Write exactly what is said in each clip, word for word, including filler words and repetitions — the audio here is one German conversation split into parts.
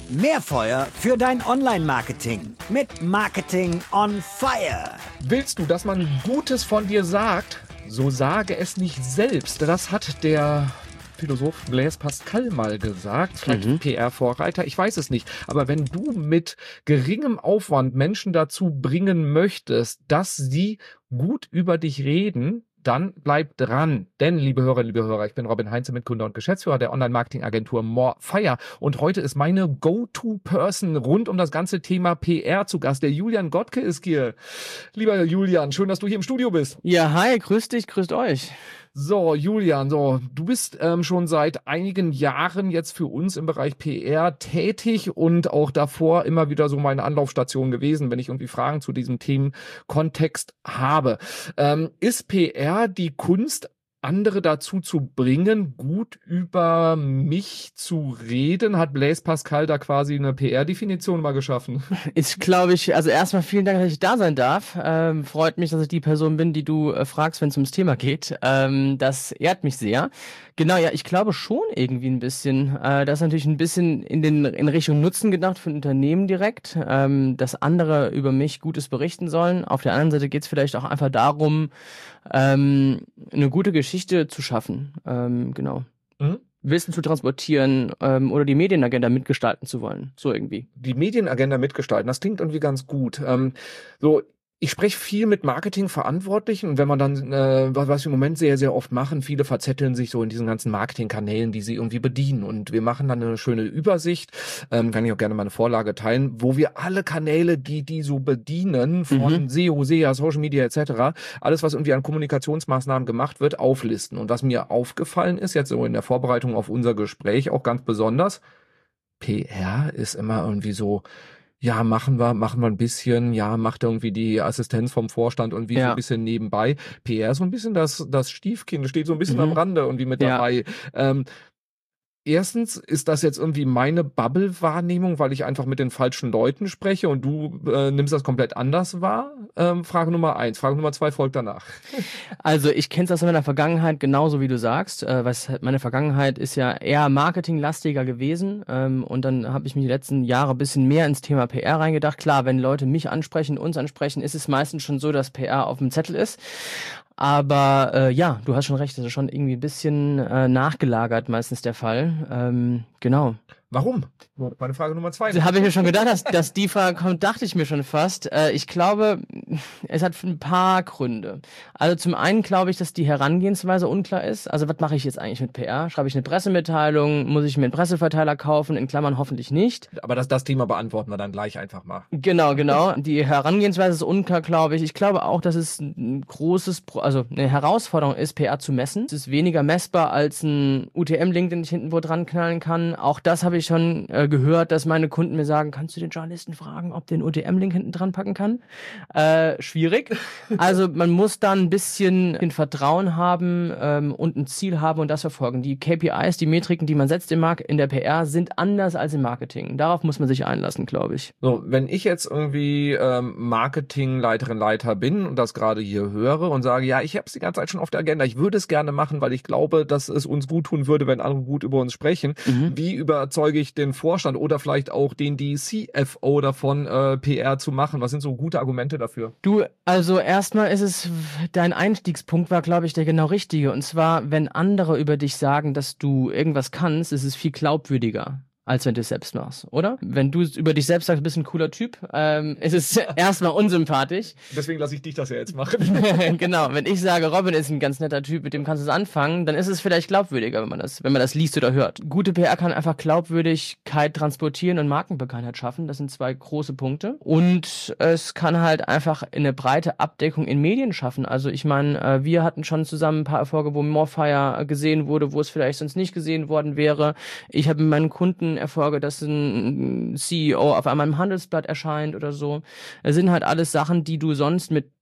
Mehr Feuer für dein Online-Marketing mit Marketing on Fire. Willst du, dass man Gutes von dir sagt? So sage es nicht selbst. Das hat der Philosoph Blaise Pascal mal gesagt. Vielleicht mhm. P R-Vorreiter, ich weiß es nicht. Aber wenn du mit geringem Aufwand Menschen dazu bringen möchtest, dass sie gut über dich reden, dann bleib dran. Denn, liebe Hörer, liebe Hörer, ich bin Robin Heinze, Mitgründer und Geschäftsführer der Online-Marketing-Agentur More Fire. Und heute ist meine Go-To-Person rund um das ganze Thema P R zu Gast. Der Julian Gottke ist hier. Lieber Julian, schön, dass du hier im Studio bist. Ja, hi, grüß dich, grüßt euch. So, Julian, so, du bist ähm, schon seit einigen Jahren jetzt für uns im Bereich P R tätig und auch davor immer wieder so meine Anlaufstation gewesen, wenn ich irgendwie Fragen zu diesem Themenkontext habe. Ähm, ist P R die Kunst, andere dazu zu bringen, gut über mich zu reden? Hat Blaise Pascal da quasi eine P R-Definition mal geschaffen? Ich glaube ich, also erstmal vielen Dank, dass ich da sein darf. Ähm, freut mich, dass ich die Person bin, die du äh, fragst, wenn es ums Thema geht. Ähm, das ehrt mich sehr. Genau, ja, ich glaube schon irgendwie ein bisschen. Äh, das ist natürlich ein bisschen in den in Richtung Nutzen gedacht für ein Unternehmen direkt, ähm, dass andere über mich Gutes berichten sollen. Auf der anderen Seite geht es vielleicht auch einfach darum, ähm, eine gute Geschichte zu schaffen. Ähm, genau. Mhm. Wissen zu transportieren ähm, oder die Medienagenda mitgestalten zu wollen. So irgendwie. Die Medienagenda mitgestalten, das klingt irgendwie ganz gut. Ähm, so, ich spreche viel mit Marketingverantwortlichen und wenn man dann, äh, was, was wir im Moment sehr, sehr oft machen, viele verzetteln sich so in diesen ganzen Marketingkanälen, die sie irgendwie bedienen und wir machen dann eine schöne Übersicht, ähm, kann ich auch gerne mal eine Vorlage teilen, wo wir alle Kanäle, die die so bedienen, von mhm. S E O, S E A, Social Media et cetera, alles, was irgendwie an Kommunikationsmaßnahmen gemacht wird, auflisten. Und was mir aufgefallen ist, jetzt so in der Vorbereitung auf unser Gespräch auch ganz besonders, P R ist immer irgendwie so, ja, machen wir, machen wir ein bisschen, ja, macht irgendwie die Assistenz vom Vorstand irgendwie ja. so ein bisschen nebenbei. P R ist so ein bisschen das, das Stiefkind, steht so ein bisschen mhm. am Rande irgendwie mit ja. dabei. Ähm, Erstens, ist das jetzt irgendwie meine Bubble-Wahrnehmung, weil ich einfach mit den falschen Leuten spreche und du äh, nimmst das komplett anders wahr? Ähm, Frage Nummer eins. Frage Nummer zwei folgt danach. Also ich kenne es aus meiner Vergangenheit genauso, wie du sagst. Äh, was meine Vergangenheit ist ja eher marketinglastiger gewesen ähm, und dann habe ich mich die letzten Jahre ein bisschen mehr ins Thema P R reingedacht. Klar, wenn Leute mich ansprechen, uns ansprechen, ist es meistens schon so, dass P R auf dem Zettel ist. Aber äh, ja, du hast schon recht, das ist schon irgendwie ein bisschen äh, nachgelagert meistens der Fall. Ähm, genau. Warum? Meine Frage Nummer zwei. Da habe ich mir schon gedacht, dass, dass die Frage kommt, dachte ich mir schon fast. Äh, ich glaube, es hat ein paar Gründe. Also zum einen glaube ich, dass die Herangehensweise unklar ist. Also was mache ich jetzt eigentlich mit P R? Schreibe ich eine Pressemitteilung? Muss ich mir einen Presseverteiler kaufen? In Klammern hoffentlich nicht. Aber das, das Thema beantworten wir dann gleich einfach mal. Genau, genau. Die Herangehensweise ist unklar, glaube ich. Ich glaube auch, dass es ein großes, also eine Herausforderung ist, P R zu messen. Es ist weniger messbar als ein U T M-Link, den ich hinten wo dran knallen kann. Auch das habe ich schon äh, gehört, dass meine Kunden mir sagen, kannst du den Journalisten fragen, ob der den U T M-Link hinten dran packen kann? Äh, schwierig. Also man muss dann ein bisschen ein Vertrauen haben ähm, und ein Ziel haben und das verfolgen. Die K P Is, die Metriken, die man setzt im Mark- in der P R, sind anders als im Marketing. Darauf muss man sich einlassen, glaube ich. So, wenn ich jetzt irgendwie ähm, Marketingleiterin, Leiter bin und das gerade hier höre und sage, ja, ich habe es die ganze Zeit schon auf der Agenda, ich würde es gerne machen, weil ich glaube, dass es uns gut tun würde, wenn andere gut über uns sprechen. Mhm. Wie überzeuge ich den Vorstand oder vielleicht auch den die C F O davon, äh, P R zu machen? Was sind so gute Argumente dafür? Du, also erstmal ist es, dein Einstiegspunkt war, glaube ich, der genau richtige. Und zwar, wenn andere über dich sagen, dass du irgendwas kannst, ist es viel glaubwürdiger, als wenn du es selbst machst, oder? Wenn du über dich selbst sagst, du bist ein cooler Typ, ähm, ist es erstmal unsympathisch. Deswegen lasse ich dich das ja jetzt machen. Genau, wenn ich sage, Robin ist ein ganz netter Typ, mit dem kannst du es anfangen, dann ist es vielleicht glaubwürdiger, wenn man das, wenn man das liest oder hört. Gute P R kann einfach Glaubwürdigkeit transportieren und Markenbekanntheit schaffen. Das sind zwei große Punkte. Und es kann halt einfach eine breite Abdeckung in Medien schaffen. Also ich meine, wir hatten schon zusammen ein paar Erfolge, wo More Fire gesehen wurde, wo es vielleicht sonst nicht gesehen worden wäre. Ich habe mit meinen Kunden Erfolge, dass ein C E O auf einmal im Handelsblatt erscheint oder so. Es sind halt alles Sachen, die du sonst mit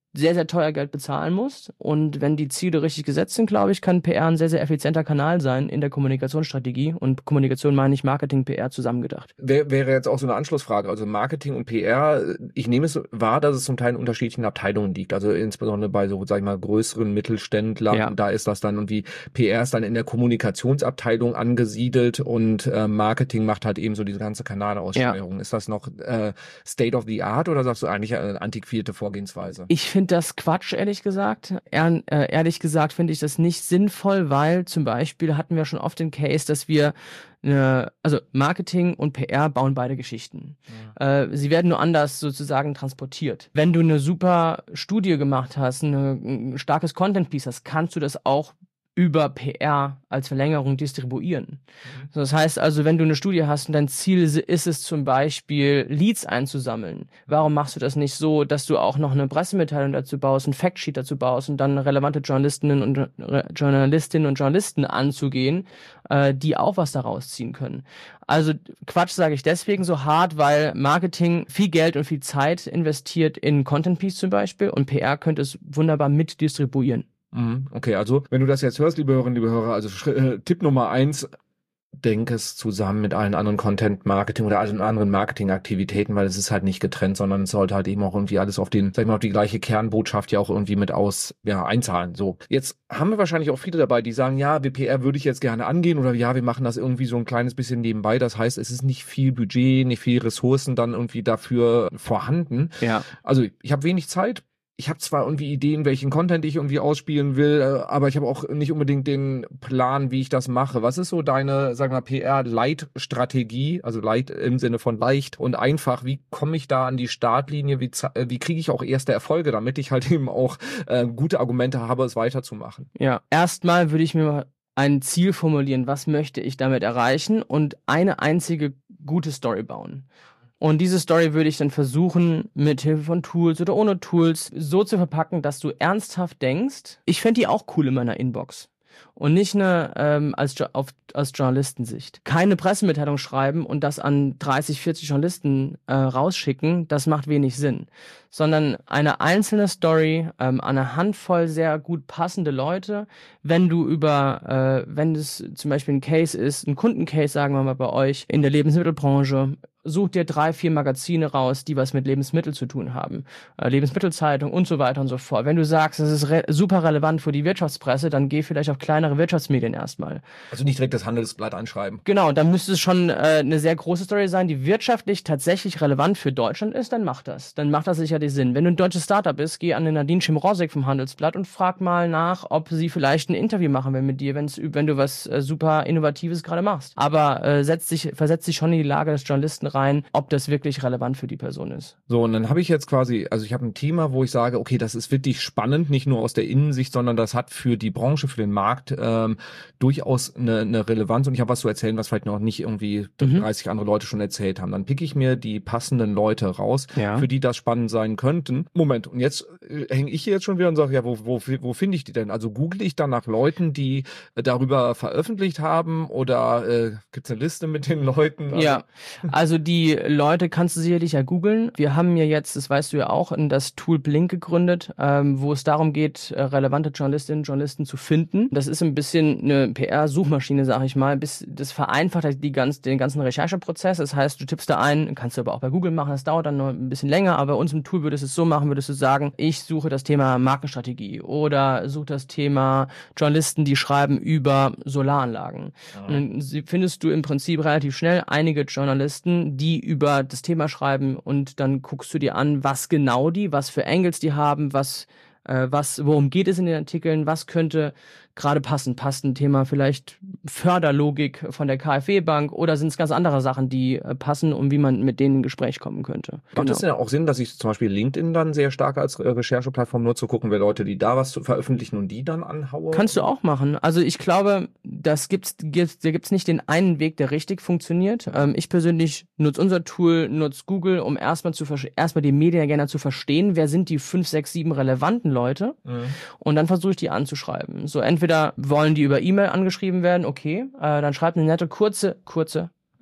sehr, sehr teuer Geld bezahlen musst. Und wenn die Ziele richtig gesetzt sind, glaube ich, kann P R ein sehr, sehr effizienter Kanal sein in der Kommunikationsstrategie. Und Kommunikation meine ich Marketing, P R zusammengedacht. Wär, wäre jetzt auch so eine Anschlussfrage. Also Marketing und P R, ich nehme es wahr, dass es zum Teil in unterschiedlichen Abteilungen liegt. Also insbesondere bei so, sag ich mal, größeren Mittelständlern, ja. Da ist das dann irgendwie, P R ist dann in der Kommunikationsabteilung angesiedelt und äh, Marketing macht halt eben so diese ganze Kanalaussteuerung. Ja. Ist das noch äh, State of the Art oder sagst du eigentlich eine antiquierte Vorgehensweise? Ich finde das Quatsch, ehrlich gesagt. Ehr, äh, ehrlich gesagt finde ich das nicht sinnvoll, weil zum Beispiel hatten wir schon oft den Case, dass wir eine, also Marketing und P R bauen beide Geschichten. Ja. Äh, sie werden nur anders sozusagen transportiert. Wenn du eine super Studie gemacht hast, eine, ein starkes Content-Piece hast, kannst du das auch über P R als Verlängerung distribuieren. Mhm. Das heißt also, wenn du eine Studie hast und dein Ziel ist es zum Beispiel, Leads einzusammeln, warum machst du das nicht so, dass du auch noch eine Pressemitteilung dazu baust, ein Factsheet dazu baust und dann relevante Journalistinnen und Journalistinnen und Journalisten anzugehen, äh, die auch was daraus ziehen können. Also Quatsch sage ich deswegen so hart, weil Marketing viel Geld und viel Zeit investiert in Content-Piece zum Beispiel und P R könnte es wunderbar mitdistribuieren. Okay, also wenn du das jetzt hörst, liebe Hörerinnen, liebe Hörer, also äh, Tipp Nummer eins, denk es zusammen mit allen anderen Content-Marketing oder allen anderen Marketing-Aktivitäten, weil es ist halt nicht getrennt, sondern es sollte halt eben auch irgendwie alles auf den, sag ich mal, auf die gleiche Kernbotschaft ja auch irgendwie mit aus, ja, einzahlen. So. Jetzt haben wir wahrscheinlich auch viele dabei, die sagen, ja, W P R würde ich jetzt gerne angehen oder ja, wir machen das irgendwie so ein kleines bisschen nebenbei. Das heißt, es ist nicht viel Budget, nicht viel Ressourcen dann irgendwie dafür vorhanden. Ja. Also ich habe wenig Zeit. Ich habe zwar irgendwie Ideen, welchen Content ich irgendwie ausspielen will, aber ich habe auch nicht unbedingt den Plan, wie ich das mache. Was ist so deine, sagen wir, P R-Light-Strategie, also Light im Sinne von leicht und einfach? Wie komme ich da an die Startlinie? Wie, wie kriege ich auch erste Erfolge, damit ich halt eben auch äh, gute Argumente habe, es weiterzumachen? Ja, erstmal würde ich mir mal ein Ziel formulieren, was möchte ich damit erreichen und eine einzige gute Story bauen. Und diese Story würde ich dann versuchen, mit Hilfe von Tools oder ohne Tools so zu verpacken, dass du ernsthaft denkst, ich fände die auch cool in meiner Inbox. Und nicht eine ähm, als, auf, aus Journalistensicht. Keine Pressemitteilung schreiben und das an dreißig, vierzig Journalisten äh, rausschicken, das macht wenig Sinn. Sondern eine einzelne Story ähm, an eine Handvoll sehr gut passende Leute. Wenn du über, äh, wenn es zum Beispiel ein Case ist, ein Kundencase, sagen wir mal bei euch, in der Lebensmittelbranche, such dir drei, vier Magazine raus, die was mit Lebensmitteln zu tun haben. Äh, Lebensmittelzeitung und so weiter und so fort. Wenn du sagst, das ist re- super relevant für die Wirtschaftspresse, dann geh vielleicht auf kleinere Wirtschaftsmedien erstmal. Also nicht direkt das Handelsblatt anschreiben. Genau, dann müsste es schon äh, eine sehr große Story sein, die wirtschaftlich tatsächlich relevant für Deutschland ist, dann mach das. Dann macht das sicherlich Sinn. Wenn du ein deutsches Startup bist, geh an den Nadine Schimrosek vom Handelsblatt und frag mal nach, ob sie vielleicht ein Interview machen will mit dir, wenn's, wenn du was äh, super Innovatives gerade machst. Aber äh, setz dich, versetz dich schon in die Lage des Journalisten rein, ob das wirklich relevant für die Person ist. So, und dann habe ich jetzt quasi, also ich habe ein Thema, wo ich sage, okay, das ist wirklich spannend, nicht nur aus der Innensicht, sondern das hat für die Branche, für den Markt ähm, durchaus eine, eine Relevanz und ich habe was zu erzählen, was vielleicht noch nicht irgendwie mhm. dreißig andere Leute schon erzählt haben. Dann pick ich mir die passenden Leute raus, ja. für die das spannend sein könnten. Moment, und jetzt äh, hänge ich hier jetzt schon wieder und sage, ja, wo, wo, wo finde ich die denn? Also google ich dann nach Leuten, die äh, darüber veröffentlicht haben oder äh, gibt es eine Liste mit den Leuten? Also, ja, also die Leute kannst du sicherlich ja googeln. Wir haben ja jetzt, das weißt du ja auch, das Tool Blink gegründet, ähm, wo es darum geht, äh, relevante Journalistinnen und Journalisten zu finden. Das ist ein bisschen eine P R-Suchmaschine, sag ich mal. Bis, das vereinfacht die ganz, den ganzen Rechercheprozess. Das heißt, du tippst da ein, kannst du aber auch bei Google machen, das dauert dann noch ein bisschen länger, aber bei uns im Tool würdest du es so machen, würdest du sagen, ich suche das Thema Markenstrategie oder suche das Thema Journalisten, die schreiben über Solaranlagen. Ja. Und dann findest du im Prinzip relativ schnell einige Journalisten, die über das Thema schreiben und dann guckst du dir an, was genau die, was für Angles die haben, was, äh, was, worum geht es in den Artikeln, was könnte gerade passen. Passt ein Thema vielleicht Förderlogik von der KfW-Bank oder sind es ganz andere Sachen, die äh, passen und wie man mit denen in Gespräch kommen könnte. Macht Genau. es denn auch Sinn, dass ich zum Beispiel LinkedIn dann sehr stark als äh, Rechercheplattform nutze, gucken, wer Leute, die da was zu veröffentlichen und die dann anhaue? Kannst du auch machen. Also ich glaube, das gibt's, gibt's, da gibt's nicht den einen Weg, der richtig funktioniert. Ähm, ich persönlich nutze unser Tool, nutze Google, um erstmal zu erstmal die Media gerne zu verstehen, wer sind die fünf, sechs, sieben relevanten Leute mhm. und dann versuche ich die anzuschreiben. So entweder wollen die über E-Mail angeschrieben werden, okay, äh, dann schreibt eine nette, kurze, kurze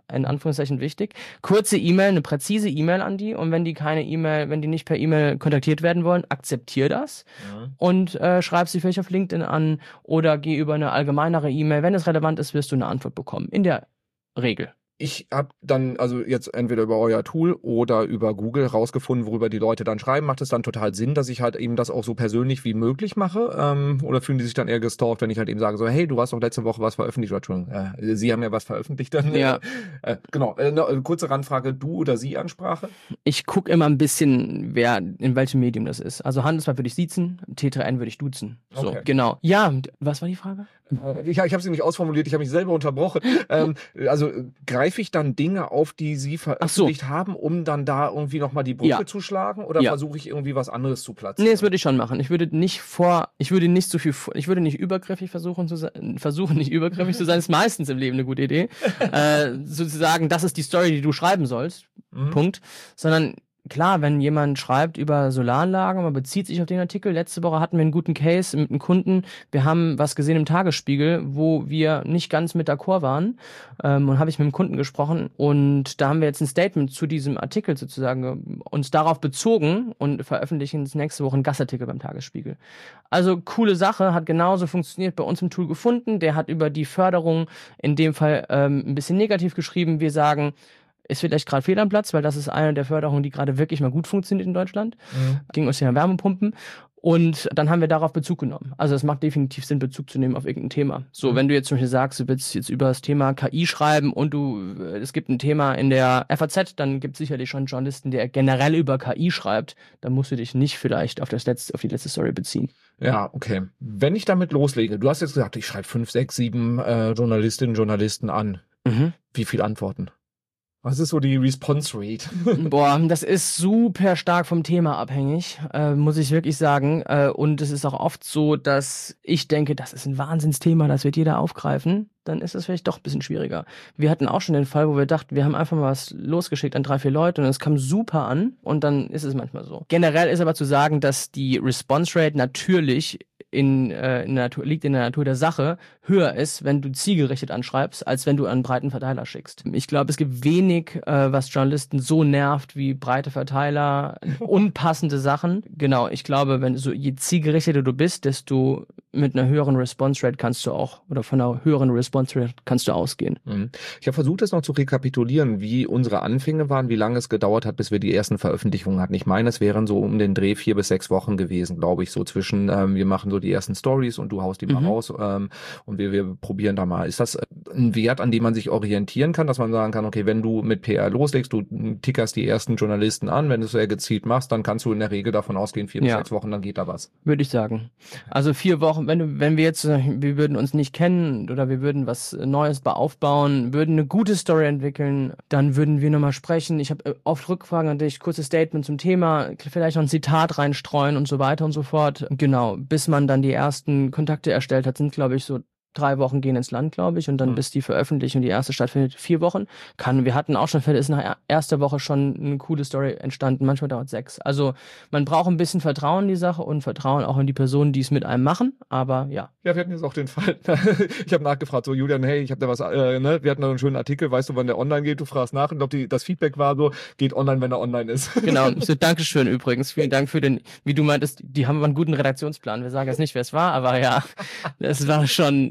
in Anführungszeichen wichtig. Kurze E-Mail, eine präzise E-Mail an die und wenn die keine E-Mail, wenn die nicht per E-Mail kontaktiert werden wollen, akzeptier das ja. und äh, schreib sie vielleicht auf LinkedIn an oder geh über eine allgemeinere E-Mail. Wenn es relevant ist, wirst du eine Antwort bekommen. In der Regel. Ich habe dann also jetzt entweder über euer Tool oder über Google rausgefunden, worüber die Leute dann schreiben. Macht es dann total Sinn, dass ich halt eben das auch so persönlich wie möglich mache? Ähm, oder fühlen die sich dann eher gestalkt, wenn ich halt eben sage, so hey, du hast doch letzte Woche was veröffentlicht? Entschuldigung, äh, Sie haben ja was veröffentlicht dann. Ja. Äh, genau, äh, eine kurze Randfrage, du oder Sie Ansprache? Ich gucke immer ein bisschen, wer in welchem Medium das ist. Also Handelsblatt würde ich siezen, T drei N würde ich duzen. So, okay. Genau. Ja, was war die Frage? Ich, ich habe sie nicht ausformuliert, ich habe mich selber unterbrochen. ähm, also greife ich dann Dinge auf, die Sie veröffentlicht so. haben, um dann da irgendwie nochmal die Brücke ja. zu schlagen? Oder ja. versuche ich irgendwie was anderes zu platzieren? Nee, das würde ich schon machen. Ich würde nicht vor, ich würde nicht so viel, ich würde nicht übergriffig versuchen zu sein, versuchen nicht übergriffig zu sein, ist meistens im Leben eine gute Idee. äh, sozusagen, das ist die Story, die du schreiben sollst. Mhm. Punkt. Sondern klar, wenn jemand schreibt über Solaranlagen, man bezieht sich auf den Artikel. Letzte Woche hatten wir einen guten Case mit einem Kunden. Wir haben was gesehen im Tagesspiegel, wo wir nicht ganz mit d'accord waren. Ähm, und habe ich mit dem Kunden gesprochen. Und da haben wir jetzt ein Statement zu diesem Artikel sozusagen uns darauf bezogen und veröffentlichen jetzt nächste Woche einen Gastartikel beim Tagesspiegel. Also coole Sache, hat genauso funktioniert, bei uns im Tool gefunden. Der hat über die Förderung in dem Fall ähm, ein bisschen negativ geschrieben. Wir sagen, ist vielleicht gerade fehl am Platz, weil das ist eine der Förderungen, die gerade wirklich mal gut funktioniert in Deutschland. Mhm. Ging uns ja Wärmepumpen. Und dann haben wir darauf Bezug genommen. Also es macht definitiv Sinn, Bezug zu nehmen auf irgendein Thema. So, mhm. wenn du jetzt zum Beispiel sagst, du willst jetzt über das Thema K I schreiben und du, es gibt ein Thema in der F A Z, dann gibt es sicherlich schon einen Journalisten, der generell über K I schreibt. Dann musst du dich nicht vielleicht auf das letzte, auf die letzte Story beziehen. Ja, okay. Wenn ich damit loslege, du hast jetzt gesagt, ich schreibe fünf, sechs, sieben äh, Journalistinnen, Journalisten an. Mhm. Wie viel Antworten? Was ist so die Response Rate? Boah, das ist super stark vom Thema abhängig, äh, muss ich wirklich sagen. Äh, und es ist auch oft so, dass ich denke, das ist ein Wahnsinnsthema, das wird jeder aufgreifen. Dann ist es vielleicht doch ein bisschen schwieriger. Wir hatten auch schon den Fall, wo wir dachten, wir haben einfach mal was losgeschickt an drei, vier Leute und es kam super an und dann ist es manchmal so. Generell ist aber zu sagen, dass die Response Rate natürlich in, äh, in der Natur, liegt in der Natur der Sache, höher ist, wenn du zielgerichtet anschreibst, als wenn du einen breiten Verteiler schickst. Ich glaube, es gibt wenig, äh, was Journalisten so nervt wie breite Verteiler, unpassende Sachen. Genau, ich glaube, wenn so je zielgerichteter du bist, desto mit einer höheren Response Rate kannst du auch, oder von einer höheren Response Rate kannst du ausgehen. Ich habe versucht, das noch zu rekapitulieren, wie unsere Anfänge waren, wie lange es gedauert hat, bis wir die ersten Veröffentlichungen hatten. Ich meine, es wären so um den Dreh vier bis sechs Wochen gewesen, glaube ich, so zwischen, ähm, wir machen so die ersten Stories und du haust die mal mhm. raus ähm, und wir, wir probieren da mal. Ist das ein Wert, an dem man sich orientieren kann, dass man sagen kann, okay, wenn du mit P R loslegst, du tickerst die ersten Journalisten an, wenn du es sehr gezielt machst, dann kannst du in der Regel davon ausgehen, vier ja. bis sechs Wochen, dann geht da was. Würde ich sagen. Also vier Wochen, wenn du, wenn wir jetzt, wir würden uns nicht kennen oder wir würden was Neues aufbauen, würden eine gute Story entwickeln, dann würden wir nochmal sprechen. Ich habe oft Rückfragen an dich, kurzes Statement zum Thema, vielleicht noch ein Zitat reinstreuen und so weiter und so fort. Genau, bis man dann die ersten Kontakte erstellt hat, sind, glaube ich, so drei Wochen gehen ins Land, glaube ich, und dann mhm. bis die Veröffentlichung, die erste stattfindet, vier Wochen. Kann, wir hatten auch schon Fälle, ist nach erster Woche schon eine coole Story entstanden, manchmal dauert sechs. Also man braucht ein bisschen Vertrauen in die Sache und Vertrauen auch in die Personen, die es mit einem machen, aber ja. Ja, wir hatten jetzt auch den Fall, ich habe nachgefragt, so Julian, hey, ich habe da was, äh, ne, wir hatten da einen schönen Artikel, weißt du, wann der online geht, du fragst nach und ob die, das Feedback war so, geht online, wenn er online ist. Genau, so, Dankeschön übrigens, vielen Dank für den, wie du meintest, die haben einen guten Redaktionsplan, wir sagen jetzt nicht, wer es war, aber ja, das war schon...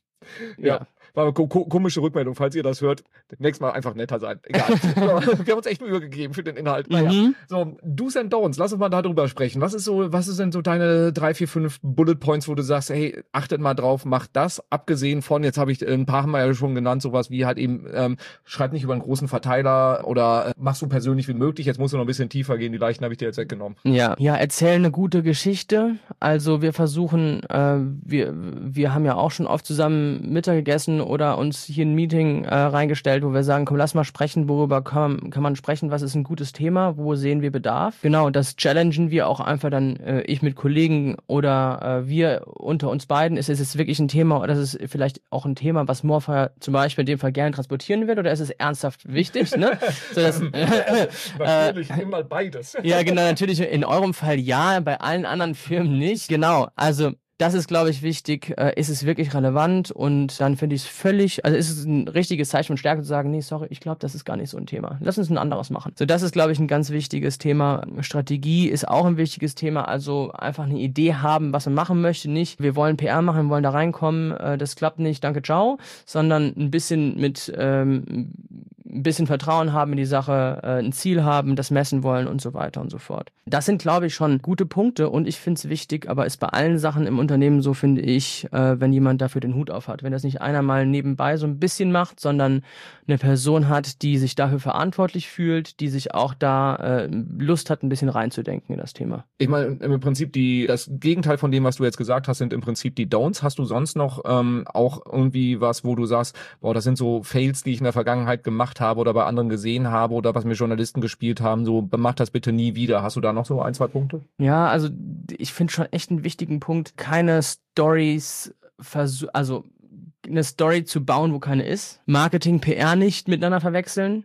Ja, ja. War eine ko- komische Rückmeldung, falls ihr das hört. Nächstes Mal einfach netter sein. Egal. Wir haben uns echt Mühe gegeben für den Inhalt. Naja. Mhm. So, Do's and Don'ts, lass uns mal darüber sprechen. Was ist so, was ist denn so deine drei, vier, fünf Bullet Points, wo du sagst, hey, achtet mal drauf, macht das. Abgesehen von, jetzt habe ich ein paar haben wir ja schon genannt, sowas wie halt eben, ähm, schreib nicht über einen großen Verteiler oder äh, mach so persönlich wie möglich. Jetzt musst du noch ein bisschen tiefer gehen. Die Leichen habe ich dir jetzt weggenommen. Ja, ja, erzähl eine gute Geschichte. Also wir versuchen, äh, wir, wir haben ja auch schon oft zusammen Mittag gegessen oder uns hier ein Meeting äh, reingestellt, wo wir sagen, komm, lass mal sprechen, worüber kann, kann man sprechen, was ist ein gutes Thema, wo sehen wir Bedarf. Genau, das challengen wir auch einfach dann, äh, ich mit Kollegen oder äh, wir unter uns beiden. Ist es jetzt wirklich ein Thema, oder ist es vielleicht auch ein Thema, was Morpher zum Beispiel in dem Fall gerne transportieren will, oder ist es ernsthaft wichtig? Ne? So, dass, äh, natürlich, äh, immer beides. Ja, genau, natürlich in eurem Fall ja, bei allen anderen Firmen nicht. Genau, also Das ist, glaube ich, wichtig. Äh, ist es wirklich relevant? Und dann finde ich es völlig, also ist es ein richtiges Zeichen von Stärke zu sagen, nee, sorry, ich glaube, das ist gar nicht so ein Thema. Lass uns ein anderes machen. So, das ist, glaube ich, ein ganz wichtiges Thema. Strategie ist auch ein wichtiges Thema. Also einfach eine Idee haben, was man machen möchte. Nicht, wir wollen P R machen, wir wollen da reinkommen, äh, das klappt nicht, danke, ciao. Sondern ein bisschen mit, ähm, ein bisschen Vertrauen haben in die Sache, äh, ein Ziel haben, das messen wollen und so weiter und so fort. Das sind, glaube ich, schon gute Punkte und ich finde es wichtig, aber ist bei allen Sachen im Unternehmen so, finde ich, äh, wenn jemand dafür den Hut auf hat. Wenn das nicht einer mal nebenbei so ein bisschen macht, sondern eine Person hat, die sich dafür verantwortlich fühlt, die sich auch da äh, Lust hat, ein bisschen reinzudenken in das Thema. Ich meine, im Prinzip die, das Gegenteil von dem, was du jetzt gesagt hast, sind im Prinzip die Don'ts. Hast du sonst noch ähm, auch irgendwie was, wo du sagst, boah, das sind so Fails, die ich in der Vergangenheit gemacht habe oder bei anderen gesehen habe oder was mir Journalisten gespielt haben, so mach das bitte nie wieder. Hast du da noch so ein, zwei Punkte? Ja, also ich finde schon echt einen wichtigen Punkt, keine Stories, versuch, also eine Story zu bauen, wo keine ist. Marketing, P R nicht miteinander verwechseln.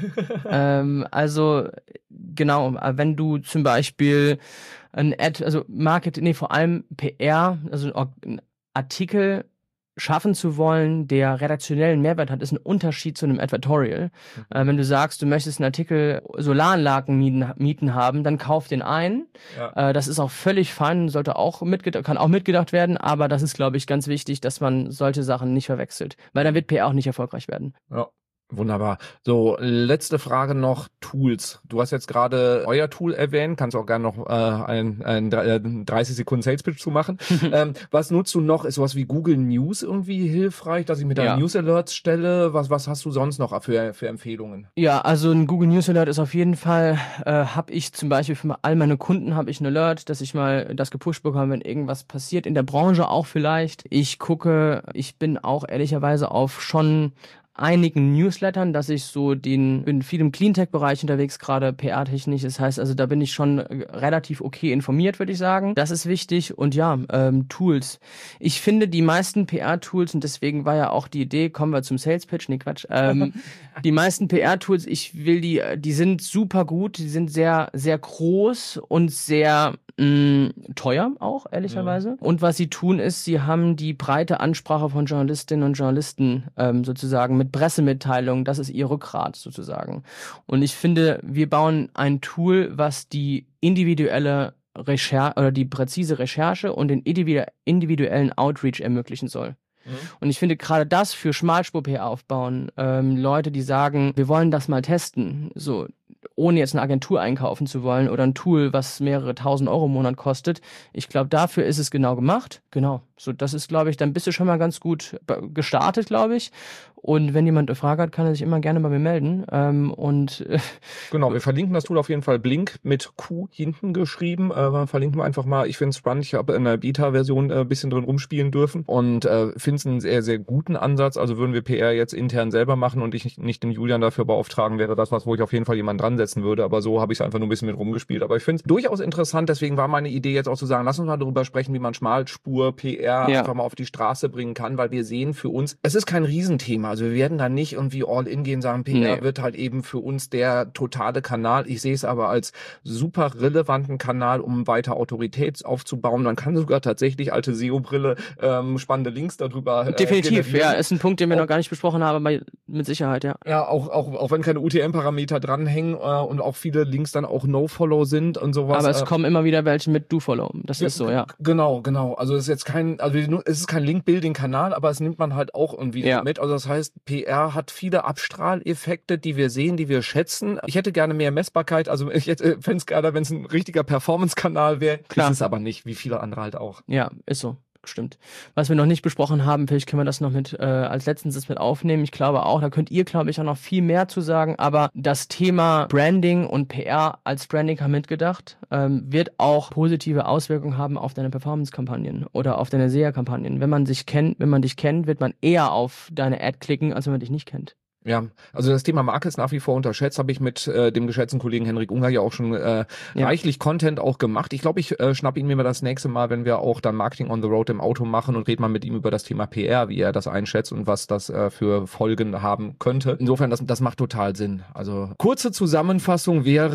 ähm, also genau, wenn du zum Beispiel ein Ad, also Marketing, nee, vor allem P R, also ein Artikel schaffen zu wollen, der redaktionellen Mehrwert hat, ist ein Unterschied zu einem Advertorial. Mhm. Äh, wenn du sagst, du möchtest einen Artikel Solaranlagen mieten, mieten haben, dann kauf den ein. Ja. Äh, das ist auch völlig fein, sollte auch mitgedacht, kann auch mitgedacht werden, aber das ist, glaube ich, ganz wichtig, dass man solche Sachen nicht verwechselt, weil dann wird P R auch nicht erfolgreich werden. Ja. Wunderbar. So, letzte Frage noch, Tools. Du hast jetzt gerade euer Tool erwähnt, kannst auch gerne noch äh, einen, einen dreißig Sekunden Sales Pitch zu machen. ähm, was nutzt du noch? Ist sowas wie Google News irgendwie hilfreich, dass ich mit deinen ja. News Alerts stelle? Was was hast du sonst noch für, für Empfehlungen? Ja, also ein Google News Alert ist auf jeden Fall, äh, habe ich zum Beispiel für all meine Kunden habe ich einen Alert, dass ich mal das gepusht bekomme, wenn irgendwas passiert, in der Branche auch vielleicht. Ich gucke, ich bin auch ehrlicherweise auf schon einigen Newslettern, dass ich so den, bin viel im Cleantech-Bereich unterwegs, gerade P R-technisch. Das heißt, also da bin ich schon relativ okay informiert, würde ich sagen. Das ist wichtig. Und ja, ähm, Tools. Ich finde die meisten P R-Tools, und deswegen war ja auch die Idee, kommen wir zum Sales-Pitch, nee, Quatsch. Ähm, die meisten P R-Tools, ich will die, die sind super gut, die sind sehr, sehr groß und sehr mh, teuer auch, ehrlicherweise. Ja. Und was sie tun ist, sie haben die breite Ansprache von Journalistinnen und Journalisten ähm, sozusagen mit Pressemitteilungen, das ist ihr Rückgrat sozusagen. Und ich finde, wir bauen ein Tool, was die individuelle Recherche oder die präzise Recherche und den individuellen Outreach ermöglichen soll. Mhm. Und ich finde gerade das für Schmalspur-P R aufbauen, ähm, Leute, die sagen, wir wollen das mal testen, so ohne jetzt eine Agentur einkaufen zu wollen oder ein Tool, was mehrere tausend Euro im Monat kostet. Ich glaube, dafür ist es genau gemacht. Genau. So, das ist, glaube ich, dann bist du schon mal ganz gut gestartet, glaube ich. Und wenn jemand eine Frage hat, kann er sich immer gerne bei mir melden. Ähm, und äh, genau, wir verlinken das Tool auf jeden Fall. Blink mit Q hinten geschrieben. Äh, verlinken wir einfach mal. Ich finde es spannend. Ich habe in der Beta-Version ein äh, bisschen drin rumspielen dürfen und äh, finde es einen sehr, sehr guten Ansatz. Also würden wir P R jetzt intern selber machen und ich nicht den Julian dafür beauftragen, wäre das was, wo ich auf jeden Fall jemanden dran setzen würde. Aber so habe ich es einfach nur ein bisschen mit rumgespielt. Aber ich finde es durchaus interessant. Deswegen war meine Idee jetzt auch zu sagen, lass uns mal darüber sprechen, wie man Schmalspur-P R ja. einfach mal auf die Straße bringen kann, weil wir sehen für uns, es ist kein Riesenthema. Also wir werden da nicht irgendwie all in gehen, sagen, P R nee. wird halt eben für uns der totale Kanal. Ich sehe es aber als super relevanten Kanal, um weiter Autorität aufzubauen. Man kann sogar tatsächlich alte S E O-Brille, ähm, spannende Links darüber. Äh, Definitiv, ja, ist ein Punkt, den wir auch, noch gar nicht besprochen haben, aber mit Sicherheit, ja. Ja, auch, auch, auch wenn keine U T M-Parameter dranhängen äh, und auch viele Links dann auch No-Follow sind und sowas. Aber es äh, kommen immer wieder welche mit Do-Follow. Das ja, ist so, ja. Genau, genau. Also es ist jetzt kein, also es ist kein Link-Building-Kanal, aber es nimmt man halt auch irgendwie ja. mit. Also das heißt, P R hat viele Abstrahleffekte, die wir sehen, die wir schätzen. Ich hätte gerne mehr Messbarkeit. Also ich hätte, fände es gerne, wenn es ein richtiger Performance-Kanal wäre. Ist es aber nicht, wie viele andere halt auch. Ja, ist so. Stimmt. Was wir noch nicht besprochen haben, vielleicht können wir das noch mit äh, als letztens mit aufnehmen. Ich glaube auch, da könnt ihr, glaube ich, auch noch viel mehr zu sagen. Aber das Thema Branding und P R als Branding haben mitgedacht, ähm, wird auch positive Auswirkungen haben auf deine Performance-Kampagnen oder auf deine S E A-Kampagnen. Wenn man sich kennt, wenn man dich kennt, wird man eher auf deine Ad klicken, als wenn man dich nicht kennt. Ja, also das Thema Marke ist nach wie vor unterschätzt, habe ich mit äh, dem geschätzten Kollegen Henrik Unger ja auch schon äh, ja. reichlich Content auch gemacht. Ich glaube, ich äh, schnapp ihn mir mal das nächste Mal, wenn wir auch dann Marketing on the Road im Auto machen und rede mal mit ihm über das Thema P R, wie er das einschätzt und was das äh, für Folgen haben könnte. Insofern, das, das macht total Sinn. Also kurze Zusammenfassung wäre,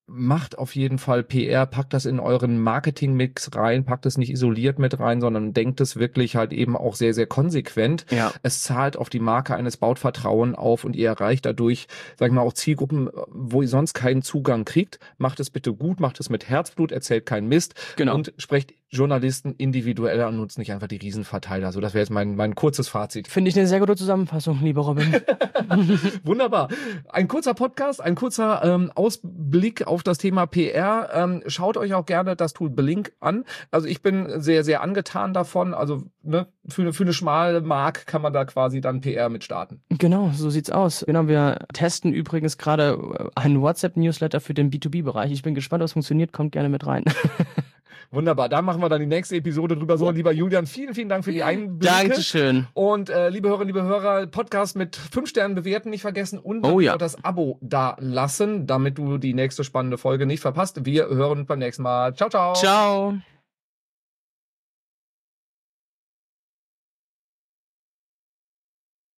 macht auf jeden Fall P R, packt das in euren Marketingmix rein, packt es nicht isoliert mit rein, sondern denkt es wirklich halt eben auch sehr, sehr konsequent. Ja. Es zahlt auf die Marke eines, baut Vertrauen auf und ihr erreicht dadurch, sag ich mal, auch Zielgruppen, wo ihr sonst keinen Zugang kriegt. Macht es bitte gut, macht es mit Herzblut, erzählt keinen Mist Genau. und sprecht Journalisten individuell an, nutzt nicht einfach die Riesenverteiler. So, das wäre jetzt mein, mein kurzes Fazit. Finde ich eine sehr gute Zusammenfassung, lieber Robin. Wunderbar. Ein kurzer Podcast, ein kurzer ähm, Ausblick auf das Thema P R. Ähm, schaut euch auch gerne das Tool Blink an. Also ich bin sehr, sehr angetan davon. Also ne, für, eine, für eine schmale Mark kann man da quasi dann P R mit starten. Genau, so sieht's aus. Genau, wir testen übrigens gerade einen WhatsApp-Newsletter für den B zwei B-Bereich. Ich bin gespannt, was funktioniert. Kommt gerne mit rein. Wunderbar, da machen wir dann die nächste Episode drüber. So, lieber Julian, vielen, vielen Dank für die Einblicke. Dankeschön. Und äh, liebe Hörerinnen, liebe Hörer, Podcast mit fünf Sternen bewerten nicht vergessen und oh, ja. auch das Abo da lassen, damit du die nächste spannende Folge nicht verpasst. Wir hören uns beim nächsten Mal. Ciao, ciao. Ciao.